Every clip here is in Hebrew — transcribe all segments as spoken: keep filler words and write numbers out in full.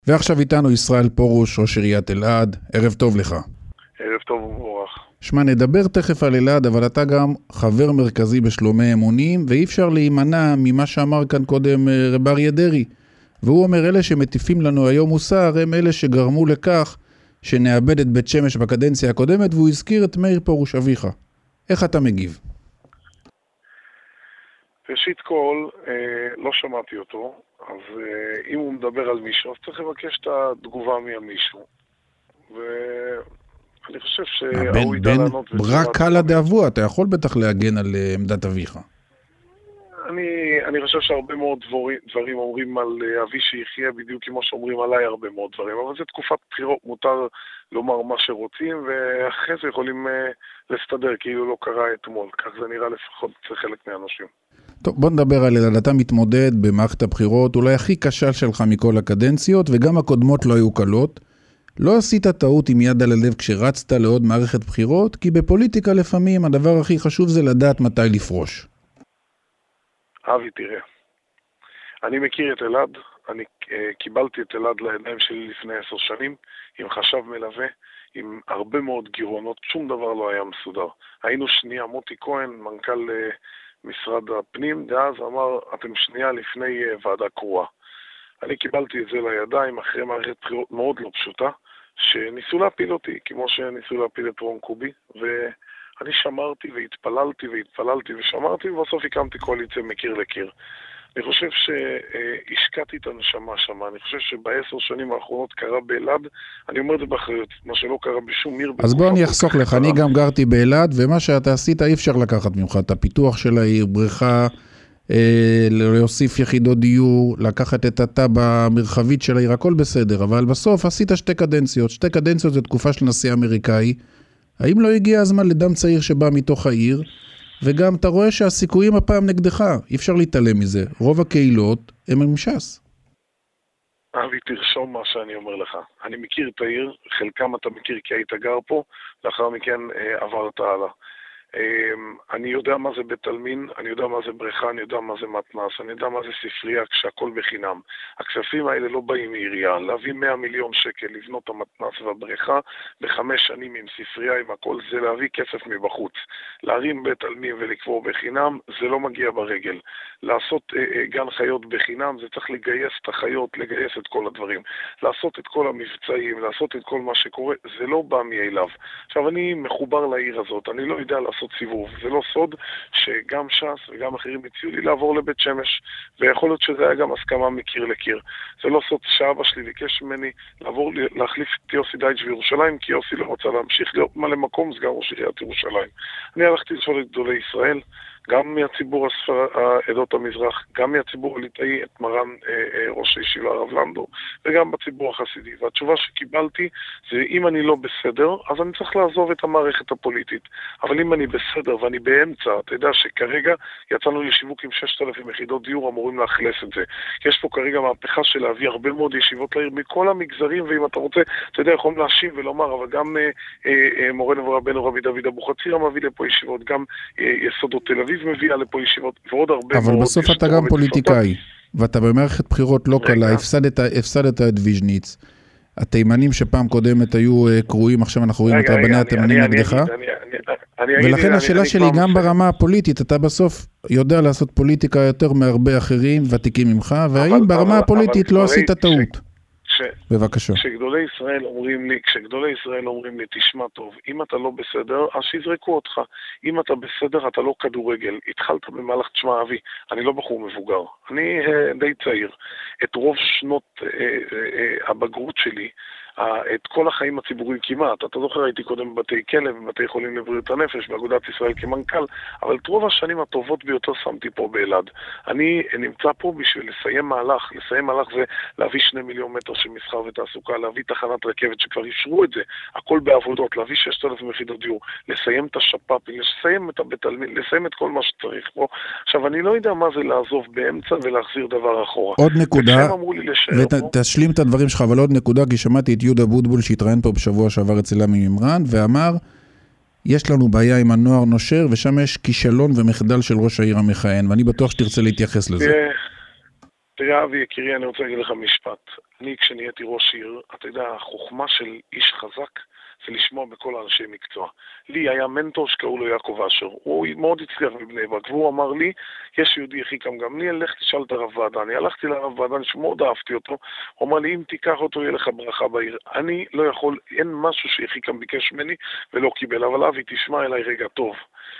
ועכשיו איתנו ישראל פורוש, ראש עיריית אלעד. ערב טוב לך. ערב טוב ומבורך. שמע, נדבר תכף על אלעד, אבל אתה גם חבר מרכזי בשלומי אמונים, ואי אפשר להימנע ממה שאמר כאן קודם רב אריה דרעי. והוא אומר, אלה שמטיפים לנו היום מוסר, הם אלה שגרמו לכך שנאבד את בית שמש בקדנציה הקודמת, והוא הזכיר את מאיר פורוש אביך. איך אתה מגיב? ראשית כל, לא שמעתי אותו, אז אם הוא מדבר על מישהו, אז צריך לבקש את התגובה מהמישהו. ואני חושב שהוא ידע לענות... רק קלה דאבו, אתה יכול בטח להגן על עמדת אביך. אני, אני חושב שהרבה מאוד דברים, דברים אומרים על אבי שיחיה בדיוק כמו שאומרים עליי הרבה מאוד דברים, אבל זה תקופת בחירות, מותר לומר מה שרוצים, ואחרי זה יכולים לסתדר כאילו לא קרה אתמול, כך זה נראה לפחות חלק מהאנשים. טוב, בוא נדבר על אלעד. אתה מתמודד במערכת הבחירות, אולי הכי קשה שלך מכל הקדנציות, וגם הקודמות לא היו קלות. לא עשית טעות עם יד על הלב כשרצת לעוד מערכת בחירות, כי בפוליטיקה לפעמים הדבר הכי חשוב זה לדעת מתי לפרוש. אבי, תראה, אני מכיר את אלעד, אני uh, קיבלתי את אלעד לידיים שלי לפני עשר שנים, עם חשב מלווה, עם הרבה מאוד גירעונות, שום דבר לא היה מסודר. היינו שנייה, מוטי כהן, מנכ"ל uh, משרד הפנים, דאז אמר, אתם שנייה לפני uh, ועדה קרואה. אני קיבלתי את זה לידיים אחרי מערכת בחירות מאוד לא פשוטה, שניסו להפיל אותי, כמו שניסו להפיל את רון קובי, ו... אני שמרתי והתפללתי והתפללתי ושמרתי, ובסוף הקמתי קואליציה מקיר לקיר. אני חושב שהשקעתי את הנשמה שמה, אני חושב שבעשר שנים האחרונות קרה באלעד, אני אומר את זה באחריות, מה שלא קרה בשום עיר. אז בוא אני אחסוך לך, אני גם גרתי באלעד, ומה שאתה עשית אי אפשר לקחת ממך, את הפיתוח של העיר, בריכה, להוסיף יחידות דיור, לקחת את התב"ע המרחבית של העיר, הכל בסדר, אבל בסוף עשית שתי קדנציות, שתי קדנציות זה תקופה של נשיא אמריקאי, האם לא הגיע הזמן לדם צעיר שבא מתוך העיר, וגם אתה רואה שהסיכויים הפעם נגדך, אי אפשר להתעלם מזה, רוב הקהילות הם מש"ס. אבי, תרשום מה שאני אומר לך, אני מכיר את העיר, חלקם אתה מכיר כי היית גר פה, לאחר מכן עברת הלאה. אני יודע מה זה בית עלמין, אני יודע מה זה בריכה, אני יודע מה זה מתנ"ס, אני יודע מה זה ספרייה כשהכל בחינם. הכספים האלה לא באים מעירייה, להביא מאה מיליון שקל לבנות המתנ"ס והבריכה בחמש שנים עם ספרייה, עם הכל, זה להביא כסף מבחוץ. להרים בית עלמין ולקבור בחינם, זה לא מגיע ברגל. לעשות אה, גן חיות בחינם, זה צריך לגייס את החיות, לגייס את כל הדברים. לעשות את כל המבצעים, לעשות את כל מה שקורה, זה לא בא מאליו. עכשיו אני מחובר לעיר הזאת, אני לא יודע לעשות סיבוב. זה לא סוד שגם ש"ס וגם אחרים הציעו לי לעבור לבית שמש, ויכול להיות שזה היה גם הסכמה מקיר לקיר. זה לא סוד שאבא שלי ביקש ממני לעבור, להחליף את יוסי דייטש בירושלים, כי יוסי לא רוצה להמשיך להיות מלא מקום, סגן ראש עיריית ירושלים. אני הלכתי לשאול את גדולי ישראל, גם מהציבור הספר... העדות המזרח, גם מהציבור הליטאי, את מרן אה, אה, ראש הישיבה הרב לנדו, וגם בציבור החסידי. והתשובה שקיבלתי זה, אם אני לא בסדר, אז אני צריך לעזוב את המערכת הפוליטית. אבל אם אני בסדר ואני באמצע, אתה יודע שכרגע יצאנו לשיווק עם ששת אלפים יחידות דיור, אמורים להחלף את זה. יש פה כרגע מהפכה של להביא הרבה מאוד ישיבות לעיר מכל המגזרים, ואם אתה רוצה, אתה יודע, יכולים להשיב ולומר, אבל גם אה, אה, מורה נבואה בן רבי דוד אבוחצירא מביא לפה ישיבות, גם אה, יסודות תל אביב מביאה לפה ישיבות, ועוד הרבה אבל מאוד... בסוף אתה גם פוליטיקאי, ואתה במערכת בחירות לא קלה, הפסדת, הפסדת את ויז'ניץ. התימנים שפעם קודמת היו קרואים, עכשיו אנחנו רואים את רבני התימנים נגדך. ולכן השאלה שלי גם ברמה הפוליטית, אתה בסוף יודע לעשות פוליטיקה יותר מהרבה אחרים, ותיקים ממך, והאם ברמה הפוליטית לא עשית טעות? בבקשה. כשגדולי ישראל אומרים לי, כשגדולי ישראל אומרים לי, תשמע טוב, אם אתה לא בסדר, אז שיזרקו אותך. אם אתה בסדר, אתה לא כדורגל. התחלת במהלך, תשמע אבי, אני לא בחור מבוגר. אני uh, די צעיר. את רוב שנות uh, uh, uh, הבגרות שלי, uh, את כל החיים הציבוריים כמעט. אתה זוכר, הייתי קודם בבתי כלא, בבתי חולים לבריאות הנפש, באגודת ישראל כמנכ"ל, אבל את רוב השנים הטובות ביותר שמתי פה באלעד. אני נמצא פה בשביל לסיים מהלך. לסיים מהלך זה להביא שני מיליון מטר של מסחר ותעסוקה, להביא תחנת רכבת שכבר אישרו את זה, הכל בעבודות, להביא ששת אלפים יחידות דיור, לסיים את השפ"פים, לסיים את הבית עלמין, לסיים את כל מה שצריך פה. עכשיו, אני לא יודע מה זה לעזוב באמצע ולהחזיר דבר אחורה. עוד נקודה, ותשלים את הדברים שלך, אבל עוד נקודה, כי שמעתי את יהודה בוטבול שהתראיין פה בשבוע שעבר אצל עמי מימרן, ואמר, יש לנו בעיה עם הנוער נושר, ושם יש כישלון ומחדל של ראש העיר המכהן, ואני בטוח שתרצה להתייחס לזה. תראה, אבי יקירי, אני רוצה להגיד לך משפט. אני, כשנהייתי ראש עיר, אתה יודע, החוכמה של איש חזק זה לשמוע בכל האנשי מקצוע. לי היה מנטור שקראו לו יעקב אשר. הוא מאוד הצליח בבני ברק, והוא אמר לי, יש יהודי יחיקם גם לי, לך תשאל את הרב ועדן. אני הלכתי לרב ועדן שמאוד אהבתי אותו, הוא אמר לי, אם תיקח אותו, יהיה לך ברכה בעיר. אני לא יכול, אין משהו שיחיקם ביקש ממני ולא קיבל, אבל אבי, תשמע אליי רגע טוב.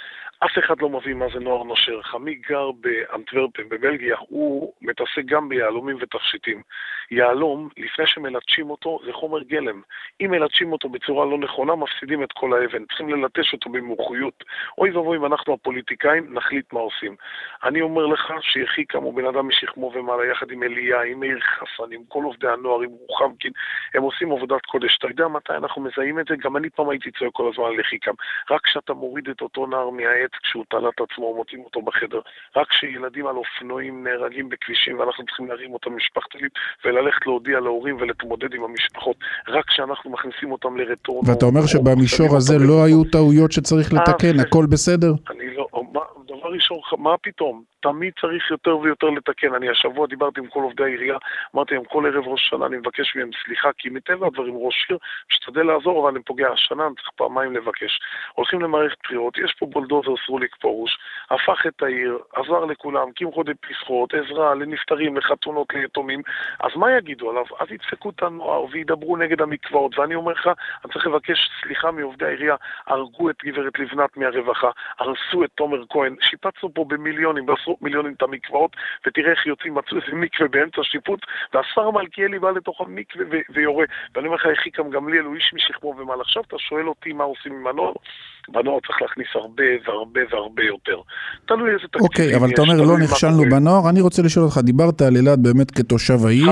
אף אחד לא מבין מה זה נוער נושר. חמי גר באנטוורפן, בבלגיה, הוא מתעסק גם ביהלומים ותכשיטים. יהלום, לפני שמלטשים אותו, זה חומר גלם. אם מלטשים אותו בצורה לא נכונה, מפסידים את כל האבן. צריכים ללטש אותו במומחיות. אוי ואבוי, אם אנחנו הפוליטיקאים, נחליט מה עושים. אני אומר לך שיחיקם הוא בן אדם משכמו ומעלה, יחד עם אליה, עם מאיר חסן, עם כל עובדי הנוער, עם רוחמקין, הם עושים עבודת קודש. אתה יודע מתי אנחנו מזהים את זה? גם אני פעם הייתי צועק כל הזמן על יחיקם. רק כשאתה מוריד את אותו נער מהעץ, כשהוא תלת עצמו, מוצאים אותו בחדר. רק כשילדים על אופנועים נהרגים בכבישים, ואנחנו צריכים להרים אותם משפחתית, וללכת להודיע להורים ולהתמודד עם המשפחות. רק כשאנחנו מכניסים אותם לרטורנו. ואתה אומר שבמישור הזה לא היו טעויות שצריך לתקן, הכל בסדר? אני לא, דבר ראשון, מה פתאום? תמיד צריך יותר ויותר לתקן. אני השבוע דיברתי עם כל עובדי העירייה, אמרתי להם כל ערב ראש שנה, אני מבקש מהם סליחה, כי מטבע הדברים ראש עיר, משתדל לעזור, אבל אני פוגע השנה, אני צריך פעמיים לבקש. הולכים למערכת בחירות, יש פה בולדוזר סרוליק פורוש, הפך את העיר, עזר לכולם, קמחא דפסחא, עזרה לנפטרים, לחתונות, ליתומים, אז מה יגידו עליו? אז ידפקו את הנוער וידברו נגד המקוואות, ואני אומר לך, אני צריך לבקש סליחה מעובדי העירייה, הרגו את גברת לבנת מהרווחה, הרסו את תומר כהן, שיפצנו פה במיליונים, בעשרות מיליונים את המקוואות, ותראה איך יוצאים, מצאו איזה מקווה באמצע שיפוץ, והשר מלכיאלי בא לתוך המקווה ו- ויורה, ואני אומר לך, יחיקם גם לי, אלו איש משכמו ומעלה. עכשיו אתה שואל אותי מה עושים עם הנוער? בנוער צריך להכניס הרבה והרבה והרבה יותר. תלוי איזה תקציבים יש. אוקיי, אבל אתה אומר לא נכשלנו בנוער, אני רוצה לשאול אותך, דיברת על אילת באמת כתושב העיר,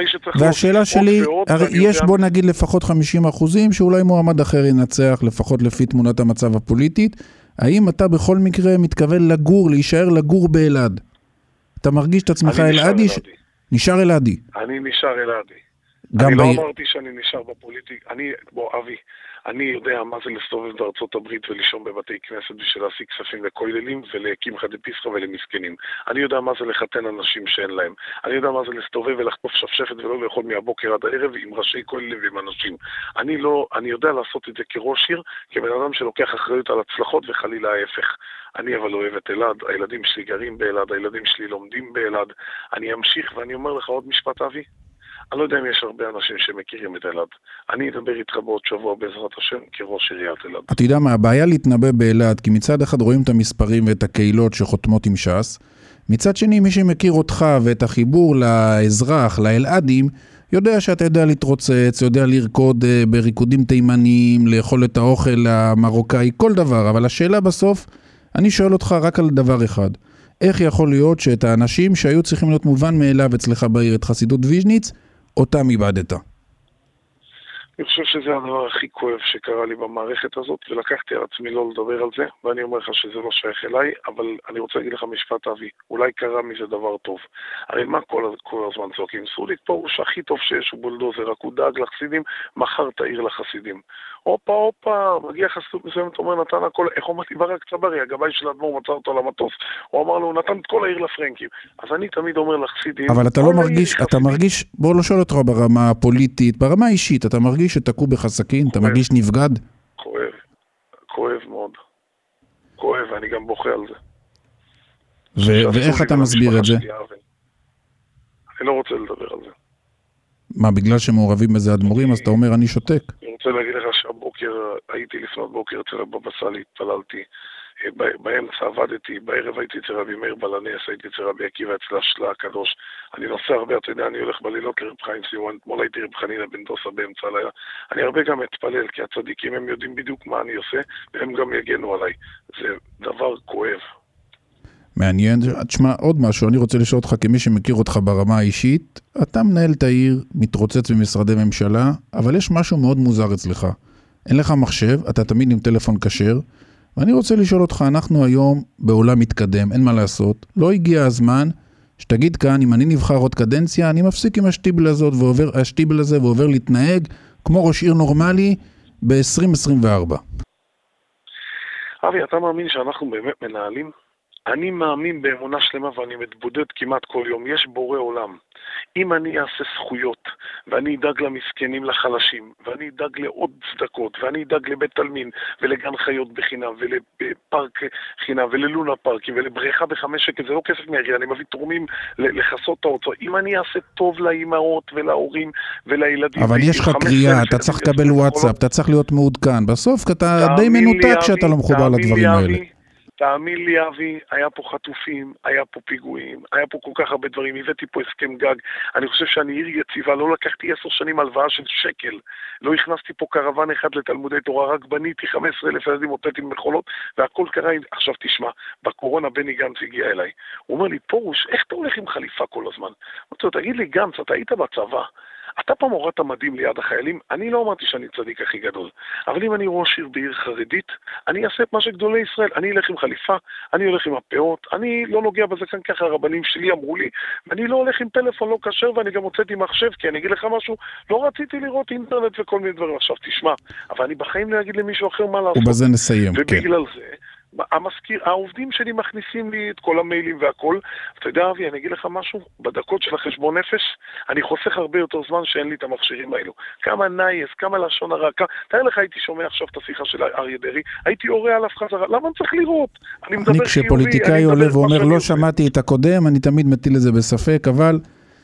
והשאלה שלי, יש בוא נגיד לפחות חמישים אחוזים, שאולי מועמד אחר ינצח, לפחות לפי תמונת המצב הפוליטית. האם אתה בכל מקרה מתכוון לגור, להישאר לגור באלעד? אתה מרגיש את עצמך אלעדי? נשאר אלעדי. אני נשאר אלעדי. אני לא אמרתי שאני נשאר בפוליטיקה. אני, בוא אבי, אני יודע מה זה לסתובב בארצות הברית ולישון בבתי כנסת בשביל להשיג כספים לכוללים ולקמחא דפסחא ולמסכנים. אני יודע מה זה לחתן אנשים שאין להם. אני יודע מה זה להסתובב ולחטוף שפשפת ולא לאכול מהבוקר עד הערב עם ראשי כוללים ועם אנשים. אני לא, אני יודע לעשות את זה כראש עיר, כבן אדם שלוקח אחריות על הצלחות וחלילה ההפך. אני אבל אוהב את אלעד, הילדים שלי גרים באלעד, הילדים שלי לומדים באלעד. אני אמשיך ואני אומר לך עוד משפט אבי. אני לא יודע אם יש הרבה אנשים שמכירים את אלעד. אני אדבר איתך בעוד שבוע בעזרת השם כראש עיריית אלעד. אתה יודע מה, הבעיה להתנבא באלעד, כי מצד אחד רואים את המספרים ואת הקהילות שחותמות עם ש"ס, מצד שני מי שמכיר אותך ואת החיבור לאזרח, לאלעדים, יודע שאתה יודע להתרוצץ, יודע לרקוד בריקודים תימניים, לאכול את האוכל המרוקאי, כל דבר, אבל השאלה בסוף, אני שואל אותך רק על דבר אחד. איך יכול להיות שאת האנשים שהיו צריכים להיות מובן מאליו אצלך בעיר, את חסידות ויז'ניץ, אותם איבדת? אני חושב שזה הדבר הכי כואב שקרה לי במערכת הזאת, ולקחתי על עצמי לא לדבר על זה, ואני אומר לך שזה לא שייך אליי, אבל אני רוצה להגיד לך משפט אבי, אולי קרה מזה דבר טוב. הרי מה כל, כל הזמן צועקים? סרוליק פורוש הכי טוב שיש, הוא בולדוזר, רק הוא דאג לחסידים, מחר תעיר לחסידים. הופה, הופה, מגיע חסידות מסוימת, אומר נתן הכל, איך אומרתי ברק צברי, הגבאי של אדמו"ר מצא אותו למטוס. הוא אמר לו, הוא נתן את כל העיר לפרנקים. אז אני תמיד אומר לחסידים, אבל אתה לא מרגיש, אתה מרגיש, בוא לא שואל אותך ברמה הפוליטית, ברמה האישית, אתה מרגיש שתקעו בך סכין, אתה מרגיש נבגד? כואב, כואב מאוד. כואב, ואני גם בוכה על זה. ואיך אתה מסביר את זה? אני לא רוצה לדבר על זה. מה, בגלל שמעורבים בזה אדמו"רים, אז אתה אומר, אני שותק? אני רוצה להגיד לך שהבוקר, הייתי לפנות בוקר אצל הבבא סאלי, התפללתי, באמצע עבדתי, בערב הייתי אצל רבי מאיר בלנס, הייתי אצל רבי עקיבא אצל השלה הקדוש. אני נוסע הרבה, אתה יודע, אני הולך בלילות לרב חיים סיואן, אתמול הייתי רב חנינא בן דוסה באמצע הלילה. אני הרבה גם אתפלל, כי הצדיקים הם יודעים בדיוק מה אני עושה, והם גם יגנו עליי. זה דבר כואב. מעניין, תשמע עוד משהו, אני רוצה לשאול אותך כמי שמכיר אותך ברמה האישית, אתה מנהל את העיר, מתרוצץ במשרדי ממשלה, אבל יש משהו מאוד מוזר אצלך. אין לך מחשב, אתה תמיד עם טלפון כשר, ואני רוצה לשאול אותך, אנחנו היום בעולם מתקדם, אין מה לעשות, לא הגיע הזמן שתגיד כאן, אם אני נבחר עוד קדנציה, אני מפסיק עם השטיבל הזאת, ועובר, השטיבל הזה ועובר להתנהג כמו ראש עיר נורמלי ב-עשרים עשרים וארבע. אבי, אתה מאמין שאנחנו באמת מנהלים? אני מאמין באמונה שלמה ואני מתבודד כמעט כל יום. יש בורא עולם. אם אני אעשה זכויות, ואני אדאג למסכנים לחלשים, ואני אדאג לעוד צדקות, ואני אדאג לבית תלמין, ולגן חיות בחינם, ולפארק חינם, וללונה פארקים, ולבריכה בחמש שקל, זה לא כסף מהעירייה, אני מביא תורמים לחסות את ההוצאות. אם אני אעשה טוב לאמהות ולהורים ולילדים... אבל יש לך קריאה, אתה צריך לקבל וואטסאפ, אתה צריך להיות מעודכן. בסוף אתה די מנותק שאתה לא מחובר לדברים האלה. תאמין לי, אבי, היה פה חטופים, היה פה פיגועים, היה פה כל כך הרבה דברים, הבאתי פה הסכם גג, אני חושב שאני עיר יציבה, לא לקחתי עשר שנים הלוואה של שקל, לא הכנסתי פה קרוון אחד לתלמודי תורה, רק בניתי חמישה עשר אלף ילדים מוטטים מחולות, והכל קרה, עכשיו תשמע, בקורונה בני גנץ הגיע אליי, הוא אומר לי, פורוש, איך אתה הולך עם חליפה כל הזמן? הוא אומר, תגיד לי, גנץ, אתה היית בצבא, אתה פעם הורדת מדים ליד החיילים? אני לא אמרתי שאני צדיק הכי גדול, אבל אם אני ראש עיר בעיר חרדית, אני אעשה את מה שגדולי ישראל, אני אלך עם חליפה, אני הולך עם הפאות, אני לא נוגע בזקן ככה, הרבנים שלי אמרו לי, ואני לא הולך עם פלאפון לא כשר, ואני גם הוצאתי מחשב, כי אני אגיד לך משהו, לא רציתי לראות אינטרנט וכל מיני דברים. עכשיו תשמע, אבל אני בחיים לא אגיד למישהו אחר מה לעשות. ובזה נסיים, כן. ובגלל זה, המזכיר, העובדים שלי מכניסים לי את כל המיילים והכל. אתה יודע, אבי, אני אגיד לך משהו, בדקות של החשבון נפש, אני חוסך הרבה יותר זמן שאין לי את המכשירים האלו. כמה נייס, כמה לשון הרע, כמה... תאר לך, הייתי שומע עכשיו את השיחה של אריה דרעי, הייתי הורא עליו חזרה, למה אני צריך לראות? אני מדבר חיובי, כשפוליטיקאי עולה ואומר, לא שמעתי את הקודם, אני תמיד מטיל את זה בספק, אבל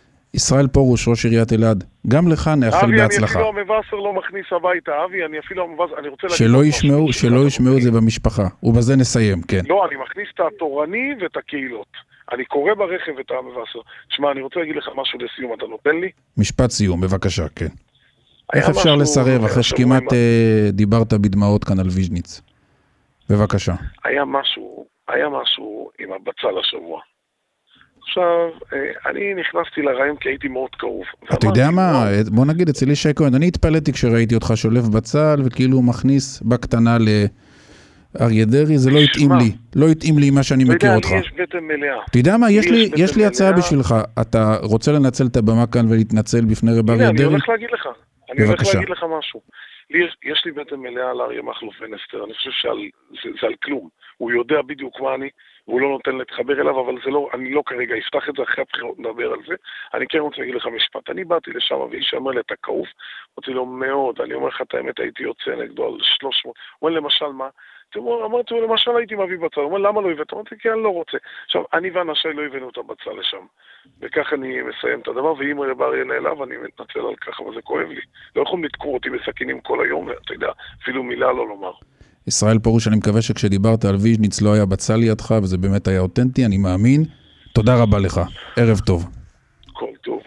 ישראל פורוש, ראש עיריית אלעד, גם לך נאחל בהצלחה. אבי, אני אפילו המבשר לא מכניס הביתה, אבי, אני אפילו המבשר, אני רוצה להגיד... שלא ישמעו, שלא ישמעו את זה במשפחה, ובזה נסיים, כן. לא, אני מכניס את התורני ואת הקהילות. אני קורא ברכב את המבשר. תשמע, אני רוצה להגיד לך משהו לסיום, אתה נותן לי? משפט סיום, בבקשה, כן. איך אפשר לסרב אחרי שכמעט דיברת בדמעות כאן על ויז'ניץ? בבקשה. היה משהו, היה משהו עם הבצל השבוע. עכשיו, אני נכנסתי לרעיון כי הייתי מאוד קרוב. אתה יודע מה? בוא נגיד, אצל ישי כהן, אני התפלאתי כשראיתי אותך שולף בצל, וכאילו מכניס בקטנה לאריה דרעי, זה לא התאים לי. לא התאים לי מה שאני מכיר אותך. אתה יודע, לי יש בטן מלאה. אתה יודע מה? יש לי הצעה בשבילך. אתה רוצה לנצל את הבמה כאן ולהתנצל בפני רב אריה דרעי? אני הולך להגיד לך. אני הולך להגיד לך משהו. יש לי בטן מלאה על אריה מכלוף בן אסתר. אני חושב שזה על כלום. הוא יודע בדיוק מה אני, והוא לא נותן להתחבר אליו, אבל זה לא, אני לא כרגע אפתח את זה, אחרי הבחירות נדבר על זה. אני כן רוצה להגיד לך משפט. אני באתי לשם, ואיש אמר לי, אתה כאוף? אמרתי לו, מאוד. אני אומר לך את האמת, הייתי יוצא נגדו על שלוש מאות. הוא אומר, למשל, מה? אמרתי לו, למשל, הייתי מביא בצל. הוא אומר, למה לא הבאת? אמרתי, כי אני לא רוצה. עכשיו, אני ואנשי לא הבאנו את הבצל לשם. וכך אני מסיים את הדבר, ואם רב אריה נעלב, אני מתנצל על כך, אבל זה כואב לי. לא יכולים לדקור אותי בסכינים כל היום, אתה יודע, אפילו מילה לא לומר. ישראל פורוש, אני מקווה שכשדיברת על ויז'ניץ לא היה בצל לידך, וזה באמת היה אותנטי, אני מאמין. תודה רבה לך. ערב טוב. כל טוב.